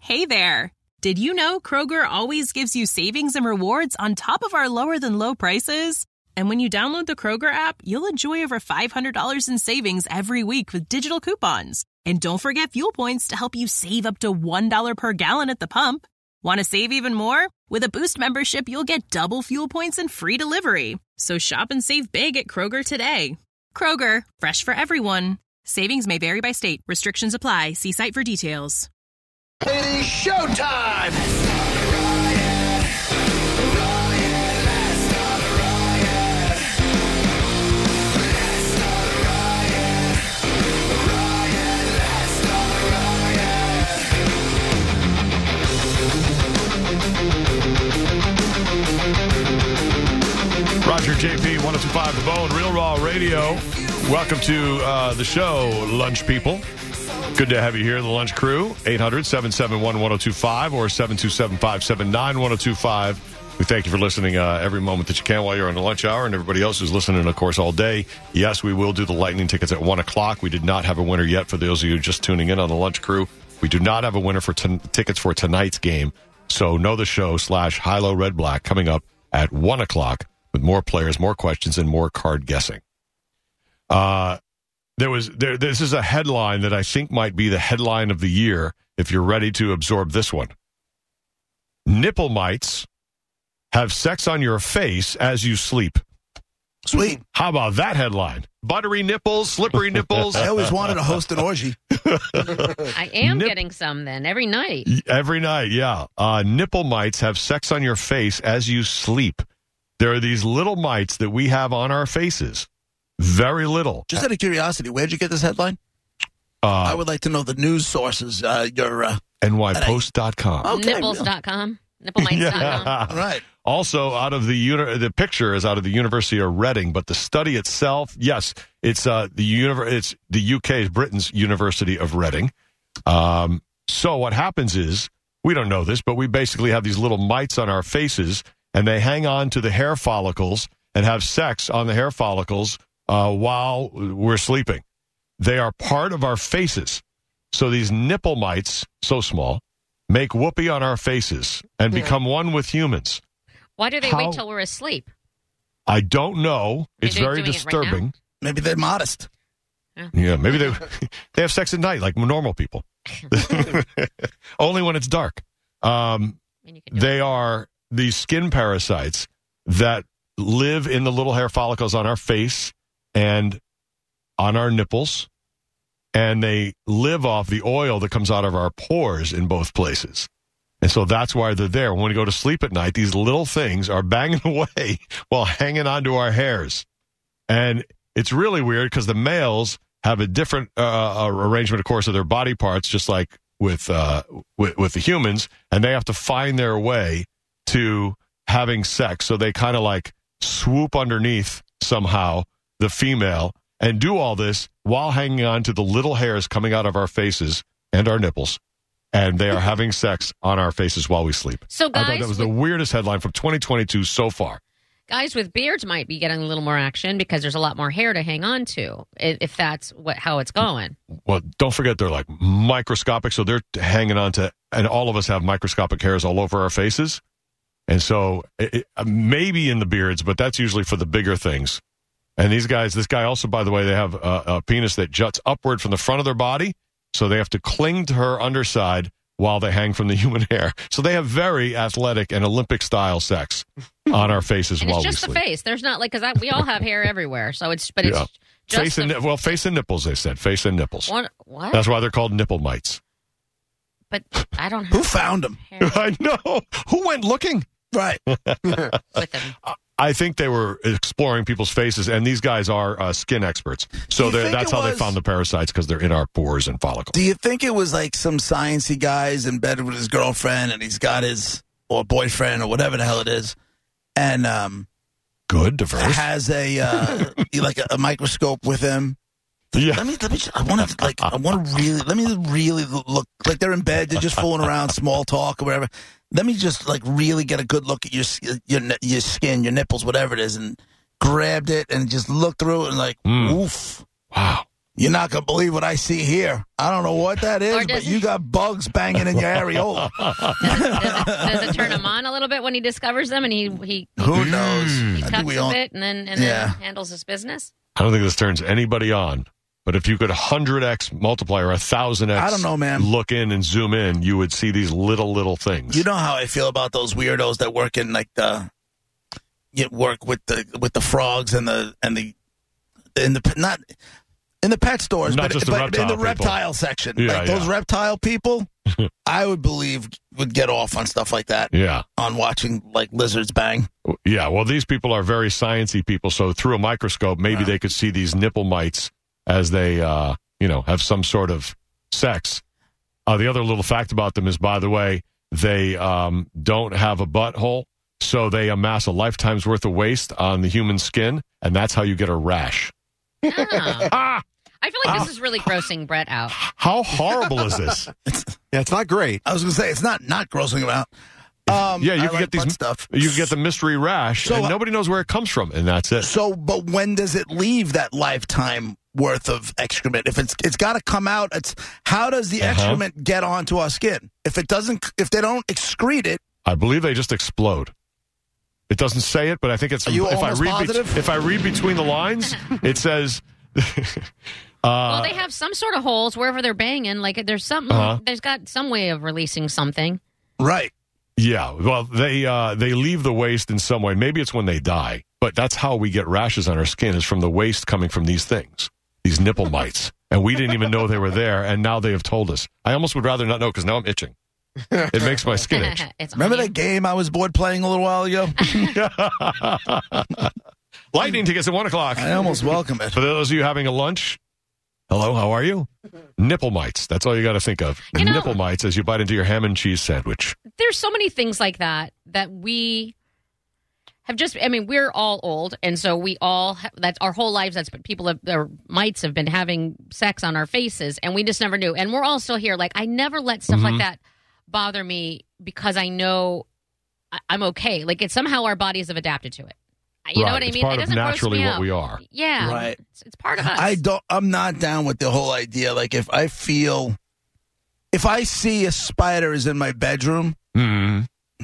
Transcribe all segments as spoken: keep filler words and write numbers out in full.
Hey there! Did you know Kroger always gives you savings and rewards on top of our lower-than-low prices? And when you download the Kroger app, you'll enjoy over five hundred dollars in savings every week with digital coupons. And don't forget fuel points to help you save up to one dollar per gallon at the pump. Want to save even more? With a Boost membership, you'll get double fuel points and free delivery. So shop and save big at Kroger today. Kroger, fresh for everyone. Savings may vary by state. Restrictions apply. See site for details. It is showtime! Roger J P, one oh two point five The Bone, Real Raw Radio. Welcome to uh, the show, lunch people. Good to have you here, the lunch crew. eight hundred, seven seven one, one oh two five or seven two seven, five seven nine, one oh two five. We thank you for listening uh, every moment that you can while you're on the lunch hour, and everybody else who's listening, of course, all day. Yes, we will do the Lightning tickets at one o'clock. We did not have a winner yet for those of you just tuning in on the lunch crew. We do not have a winner for t- tickets for tonight's game. So know the show slash high-low red black coming up at one o'clock with more players, more questions, and more card guessing. Uh... There was there. This is a headline that I think might be the headline of the year if you're ready to absorb this one. Nipple mites have sex on your face as you sleep. Sweet. How about that headline? Buttery nipples, slippery nipples. I always wanted to host an orgy. I am Nip- getting some then, every night. Every night, yeah. Uh, nipple mites have sex on your face as you sleep. There are these little mites that we have on our faces. Very little. Just out of curiosity, where'd you get this headline? Uh, I would like to know the news sources. Uh, your uh, N Y Post dot com. Okay, Nipples dot com. Nipplemites dot com. Yeah. all right. Also, out of the uni- the picture is out of the University of Reading, but the study itself, yes, it's uh, the univer- it's the U K, Britain's University of Reading. Um, so what happens is, we don't know this, but we basically have these little mites on our faces, and they hang on to the hair follicles and have sex on the hair follicles uh, while we're sleeping. They are part of our faces. So these nipple mites, so small, make whoopee on our faces and Yeah. become one with humans. Why do they How- wait till we're asleep? I don't know. It's They're very doing it right now? disturbing. Maybe they're modest. Yeah, maybe they they have sex at night like normal people. Only when it's dark. Um, And you can do they it. are these skin parasites that live in the little hair follicles on our face and on our nipples, and they live off the oil that comes out of our pores in both places. And so that's why they're there. When we go to sleep at night, these little things are banging away while hanging onto our hairs. And it's really weird because the males have a different uh, arrangement, of course, of their body parts, just like with, uh, with with the humans, and they have to find their way to having sex. So they kind of like swoop underneath somehow the female and do all this while hanging on to the little hairs coming out of our faces and our nipples. And they are having sex on our faces while we sleep. So I thought guys that was with, the weirdest headline from twenty twenty-two so far. guys with beards might be getting a little more action because there's a lot more hair to hang on to, i- if that's what how it's going. Well, don't forget they're like microscopic, so they're hanging on to, and all of us have microscopic hairs all over our faces. And so it, it, maybe in the beards, but that's usually for the bigger things. And these guys, this guy also, by the way, they have a, a penis that juts upward from the front of their body, so they have to cling to her underside while they hang from the human hair. So they have very athletic and Olympic-style sex on our faces And while it's just we the sleep. face. There's not like because we all have hair everywhere. So it's but it's Yeah. just Face the, and, well, face and nipples, they said. Face and nipples. what? What? That's why they're called nipple mites. But I don't have Who found them? hair I know. Who went looking? Right. with them. I think they were exploring people's faces, and these guys are uh, skin experts. So Do you they're- think that's it how they was- found the parasites, because they're in our pores and follicles. Do you think it was like some sciencey guy's in bed with his girlfriend and he's got his, or boyfriend or whatever the hell it is, and um, Good, diverse. has a, uh, like a, a microscope with him? Yeah. Let me, let me, I want to, like, I want to really, let me really look, like they're in bed, they're just fooling around, small talk or whatever. Let me just, like, really get a good look at your, your, your skin, your nipples, whatever it is, and grabbed it and just looked through it and, like, Mm. oof. Wow. You're not going to believe what I see here. I don't know what that is, but you got bugs banging in your areola. does, it, does it turn him on a little bit when he discovers them and he he, he Who knows? He I tucks think we a all, bit and then and Yeah. then handles his business? I don't think this turns anybody on. But if you could one hundred x multiply or one thousand x I don't know, man. look in and zoom in, you would see these little, little things. You know how I feel about those weirdos that work in like the you work with the with the frogs and the and the in the not in the pet stores, Not but, just the but reptile in the people. reptile section. Yeah, like those yeah. reptile people, I would believe would get off on stuff like that. Yeah. On watching like lizards bang. Yeah, well, these people are very sciencey people, so through a microscope, maybe Yeah. they could see these nipple mites as they, uh, you know, have some sort of sex. Uh, the other little fact about them is, by the way, they um, don't have a butthole, so they amass a lifetime's worth of waste on the human skin, and that's how you get a rash. Oh. Ah! I feel like this is really grossing Brett out. How horrible is this? Yeah, it's not great. I was going to say it's not not grossing them out. Um, Yeah, you I can like get these butt stuff. You can get the mystery rash, So, and uh, nobody knows where it comes from, and that's it. So, but when does it leave that lifetime worth of excrement? If it's it's got to come out, it's how does the Uh-huh. excrement get onto our skin? If it doesn't, if they don't excrete it, I believe they just explode. It doesn't say it, but I think it's. Are you if I almost read positive? if I read between the lines, it says. Well, they have some sort of holes wherever they're banging. Like there's something. Uh-huh. There's got some way of releasing something. right? Yeah, well, they uh, they leave the waste in some way. Maybe it's when they die, but that's how we get rashes on our skin is from the waste coming from these things, these nipple mites, and we didn't even know they were there, and now they have told us. I almost would rather not know because now I'm itching. It makes my skin itch. It's Remember on you. that game I was bored playing a little while ago? Lightning tickets at one o'clock. I almost welcome it. For those of you having a lunch, hello, how are you? Nipple mites. That's all you got to think of. You know- Nipple mites as you bite into your ham and cheese sandwich. There's so many things like that that we have just. I mean, we're all old, and so we all ha- that's our whole lives. That's what people have. Their mites have been having sex on our faces, and we just never knew. And we're all still here. Like I never let stuff Mm-hmm. like that bother me because I know I- I'm okay. Like it's somehow our bodies have adapted to it. You know Right. what I It's mean? part It of doesn't gross naturally me what out. we are. Yeah, Right. It's, it's part of us. I don't. I'm not down with the whole idea. Like if I feel, if I see a spider is in my bedroom, Hmm.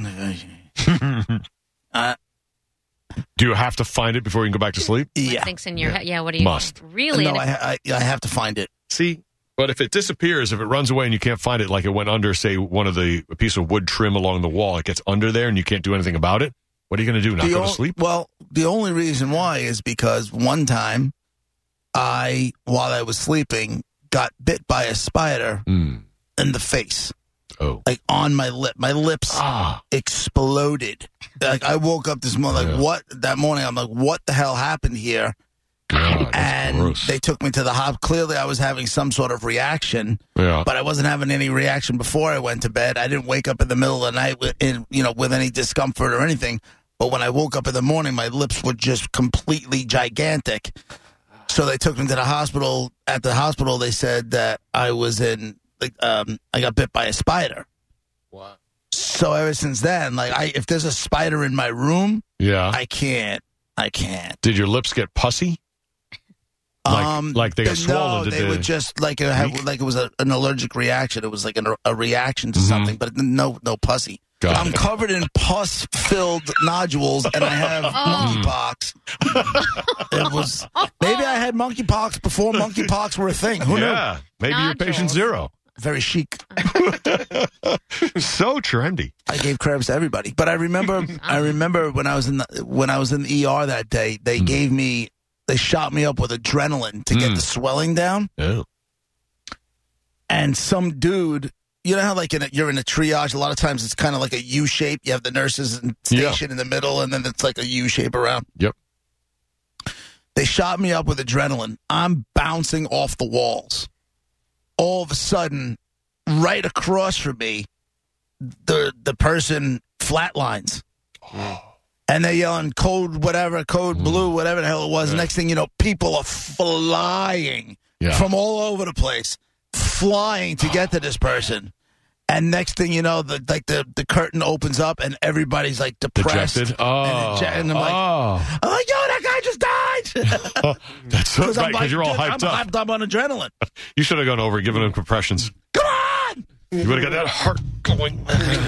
uh, Do you have to find it before you can go back to sleep? What yeah, thinks in your head? Yeah. What do you Must. really? no, And I, I I have to find it. See, but if it disappears, if it runs away and you can't find it, like it went under, say, one of the a piece of wood trim along the wall, it gets under there and you can't do anything about it. What are you going to do? Not The go o- to sleep? Well, the only reason why is because one time, I while I was sleeping got bit by a spider Hmm. in the face, Oh, like on my lip. My lips ah, exploded. Like I woke up this morning, like Yeah. what? That morning, I'm like, what the hell happened here? God, that's And gross. they took me to the hospital. Clearly, I was having some sort of reaction, yeah, but I wasn't having any reaction before I went to bed. I didn't wake up in the middle of the night with, in, you know, with any discomfort or anything. But when I woke up in the morning, my lips were just completely gigantic. So they took me to the hospital. At the hospital, they said that I was in, like, um, I got bit by a spider. Wow. So ever since then, like, I if there's a spider in my room, yeah. I can't. I can't. Did your lips get pussy? Like- um, like they got no, swollen, did they they would just like it had, leak? like it was a, an allergic reaction. It was like an, a reaction to Mhm. something, but no, no pussy. Got I'm it. covered in pus-filled nodules, and I have monkeypox. It was maybe I had monkeypox before monkeypox were a thing. Who knew? Yeah, maybe you're patient Nodules. zero. Very chic. So trendy. I gave crabs to everybody, but I remember, I remember when I was in the when I was in the E R that day, they Mm. gave me, they shot me up with adrenaline to get Mm. the swelling down, Oh. and some dude. You know how, like, in a, you're in a triage, a lot of times it's kind of like a U shape. You have the nurses station in the middle, and then it's like a U shape around. Yep. They shot me up with adrenaline. I'm bouncing off the walls. All of a sudden, right across from me, the the person flatlines. And they're yelling, code whatever, code blue, whatever the hell it was. Yeah. Next thing you know, people are flying Yeah. from all over the place, flying to get to this person. And next thing you know, the like the, the curtain opens up and everybody's like depressed. Dejected. Oh. And, deje- and I'm like, oh. I'm like, yo, that guy just died. bitch. That's so right, I'm because like, you're all dude, hyped I'm up. hyped up on adrenaline. You should have gone over and given him compressions. Come on! You would have got that heart going.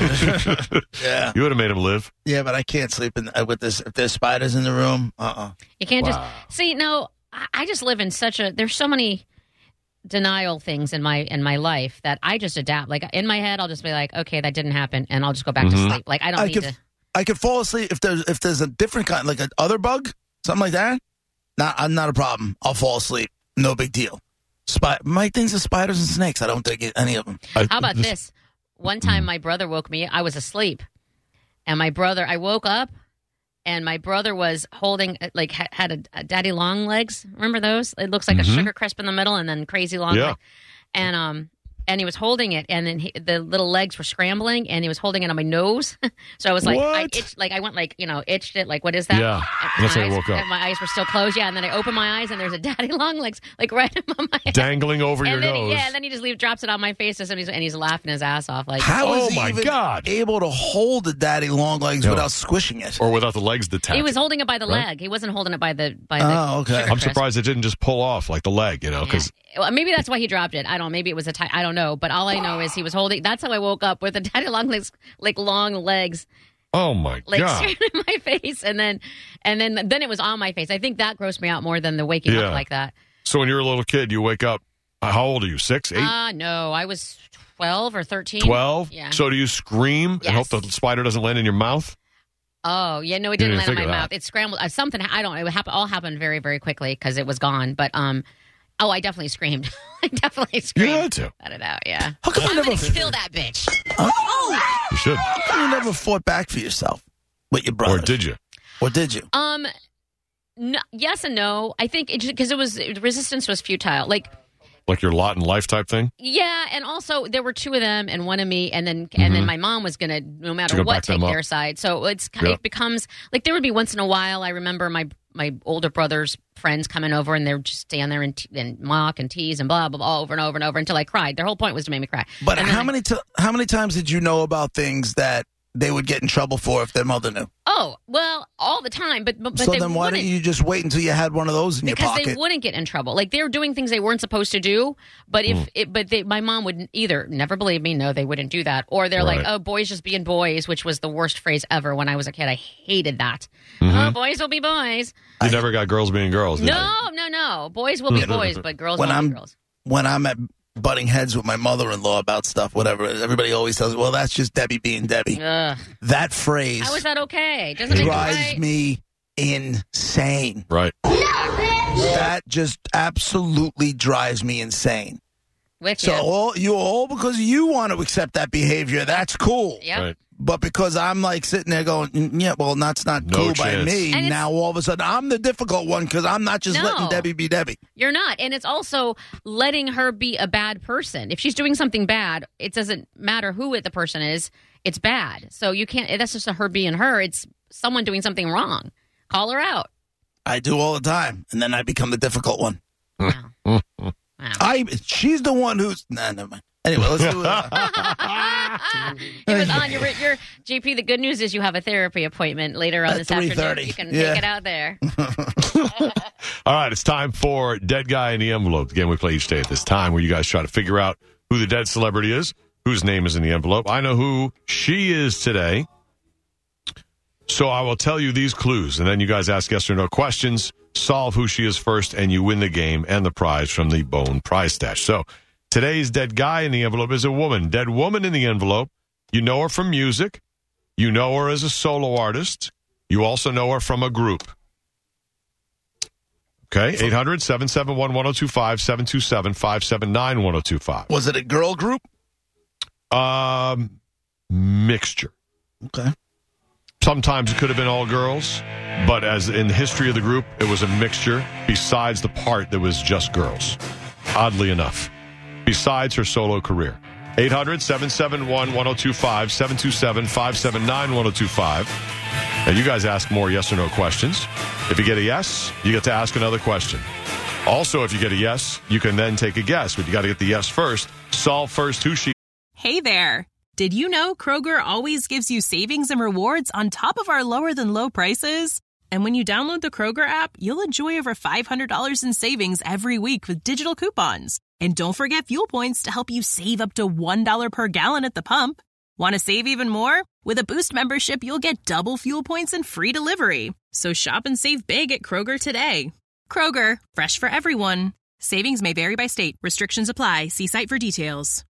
Yeah. You would have made him live. Yeah, but I can't sleep in, uh, with this. If there's spiders in the room, uh-uh. You can't Wow. just see. No, I I just live in such a. There's so many denial things in my in my life that I just adapt. Like in my head, I'll just be like, okay, that didn't happen, and I'll just go back Mm-hmm. to sleep. Like I don't I need could, to. I could fall asleep if there's if there's a different kind, like an other bug, something like that. Not, I'm not a problem. I'll fall asleep. No big deal. Spy, my things are spiders and snakes. I don't think it, any of them. I- How about this? One time, my brother woke me. I was asleep, and my brother. I woke up, and my brother was holding, like, ha- had a, a daddy long legs. Remember those? It looks like Mhm. a sugar crisp in the middle, and then crazy long. Yeah. Leg. And um, and he was holding it, and then he, the little legs were scrambling, and he was holding it on my nose. So I was like, I What? itched, like I went like, you know, itched it. Like, what is that? Yeah. And That's my when I eyes- woke up. and my eyes were still closed. Yeah, and then I opened my eyes, and there's a daddy long legs, like right on my head. Dangling over your And then, nose. yeah, and then he just leave, drops it on my face, and he's, and he's laughing his ass off. Like, How Oh is he my even God. able to hold the daddy long legs No. without squishing it? Or without the legs detached. he was holding it by the Right? leg. He wasn't holding it by the by the. Oh, okay. sugar I'm crisp. surprised it didn't just pull off like the leg, you know, because Yeah. Well, maybe that's why he dropped it. I don't know. Maybe it was a tie. I don't know. But all I know is he was holding. That's how I woke up with the daddy long legs, like long legs, oh my like God. staring in my face, and then and then then it was on my face. I think that grossed me out more than the waking Yeah. up like that. So when you're a little kid, you wake up, uh, how old are you? Six, eight, Ah, uh, no, I was twelve or thirteen. twelve? Yeah. So do you scream and hope Yes. the spider doesn't land in your mouth? Oh, yeah, no, it You didn't didn't land in my figure that. mouth. It scrambled. Uh, something, I don't know. It happened, all happened very, very quickly because it was gone. But, um, oh, I definitely screamed. I definitely You screamed. had to. Let it out, yeah. How come you I'm never, going to kill that bitch. You should. how come you never fought back for yourself with your Or brother? did you? Or did you? Um, no, yes and no. I think because it, it was, resistance was futile. Like, Like your lot in life type thing? yeah, and also there were two of them and one of me, and then and then my mom was gonna, no matter To go what, back them take up. their side. So it's Yeah. it becomes like there would be once in a while. I remember my my older brother's friends coming over, and they would just stand there and, t- and mock and tease and blah blah blah over and over and over until I cried. Their whole point was to make me cry. But And then how I- many t- how many times did you know about things that they would get in trouble for if their mother knew? Oh well, all the time. But but, but so they then why wouldn't. don't you just wait until you had one of those in your Because pocket? they wouldn't get in trouble. Like they were doing things they weren't supposed to do. But if Mm. it, but they, my mom would either never believe me, no, they wouldn't do that, or they're like, Right. oh, boys just being boys, which was the worst phrase ever when I was a kid. I hated that. Mm-hmm. Oh, boys will be boys. You never got girls being girls, did you? No, no, no. Boys will be boys, but girls When won't I'm- be girls. when I'm at butting heads with my mother-in-law about stuff, whatever, everybody always tells me, well, that's just Debbie being Debbie. Ugh. That phrase How is that okay? Doesn't make it drives right. me insane. Right. That just absolutely drives me insane. With So you. all you all because you want to accept that behavior, that's cool. Yep. Right. But because I'm like sitting there going, "Mm, yeah, well, that's not No cool by chance. me. And it's- Now all of a sudden I'm the difficult one because I'm not just No. letting Debbie be Debbie. You're not. And it's also letting her be a bad person. If she's doing something bad, it doesn't matter who it, the person is. It's bad. So you can't, that's just a her being her. It's someone doing something wrong. Call her out. I do all the time, and then I become the difficult one. Wow. Wow. I she's the one who's nah, never mind. Anyway, let's do it. It was on your, your J P. The good news is you have a therapy appointment later on At this afternoon. three thirty. You can Yeah. take it out there. All right, it's time for Dead Guy in the Envelope. The game we play each day at this time where you guys try to figure out who the dead celebrity is, whose name is in the envelope. I know who she is today. So I will tell you these clues, and then you guys ask yes or no questions, solve who she is first, and you win the game and the prize from the Bone Prize Stash. So today's dead guy in the envelope is a woman. Dead woman in the envelope. You know her from music. You know her as a solo artist. You also know her from a group. Okay, eight hundred, seven seven one, one oh two five, seven two seven, five seven nine, one oh two five. Was it a girl group? Um, mixture. Okay. Sometimes it could have been all girls, but as in the history of the group, it was a mixture besides the part that was just girls. Oddly enough, besides her solo career. eight hundred, seven seven one, one oh two five, seven two seven, five seven nine, one oh two five. And you guys ask more yes or no questions. If you get a yes, you get to ask another question. Also, if you get a yes, you can then take a guess, but you got to get the yes first. Solve first who she Hey there. Did you know Kroger always gives you savings and rewards on top of our lower than low prices? And when you download the Kroger app, you'll enjoy over five hundred dollars in savings every week with digital coupons. And don't forget fuel points to help you save up to one dollar per gallon at the pump. Want to save even more? With a Boost membership, you'll get double fuel points and free delivery. So shop and save big at Kroger today. Kroger, fresh for everyone. Savings may vary by state. Restrictions apply. See site for details.